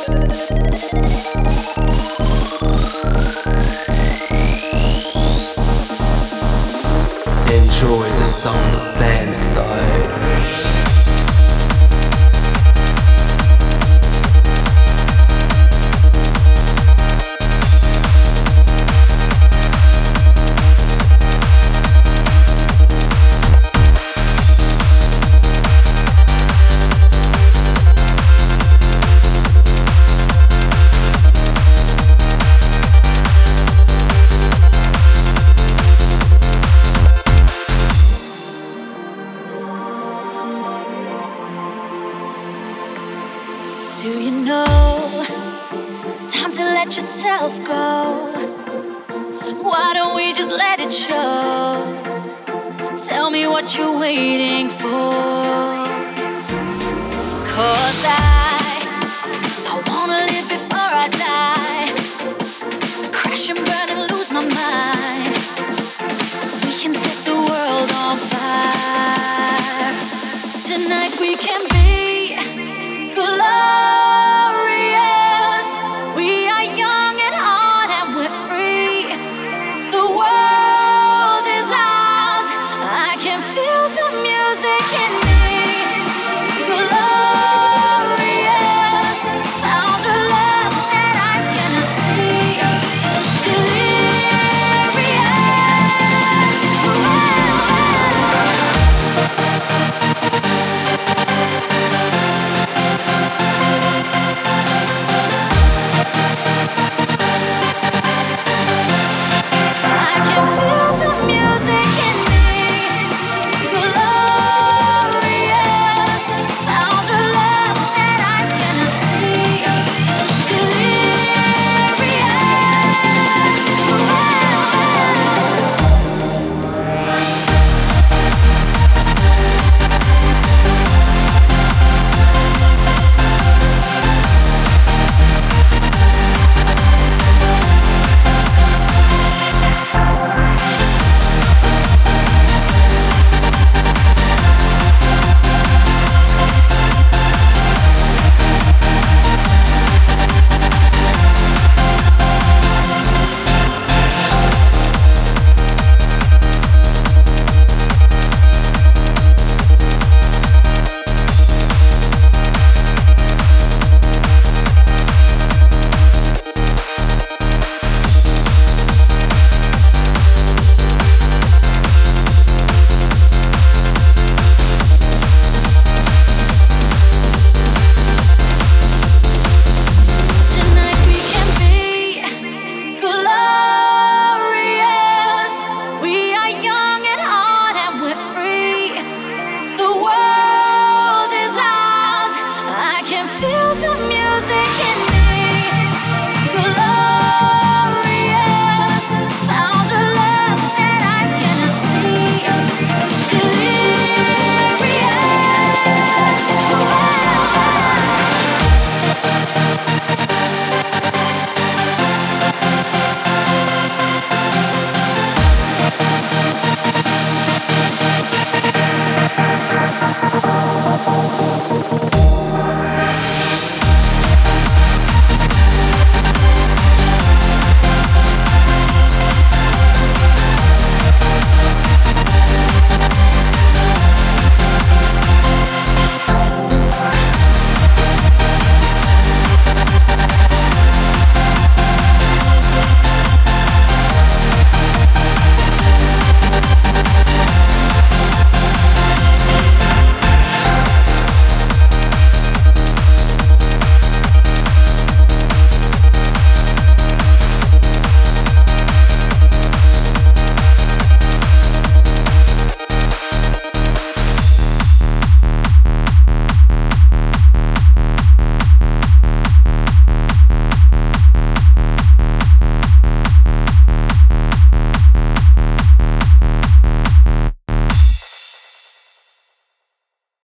Enjoy the sound of dance style. Do you know it's time to let yourself go? Why don't we just let it show? Tell me what you're waiting for. 'Cause I wanna live before I die. Crash and burn and lose my mind. We can set the world on fire. Tonight we can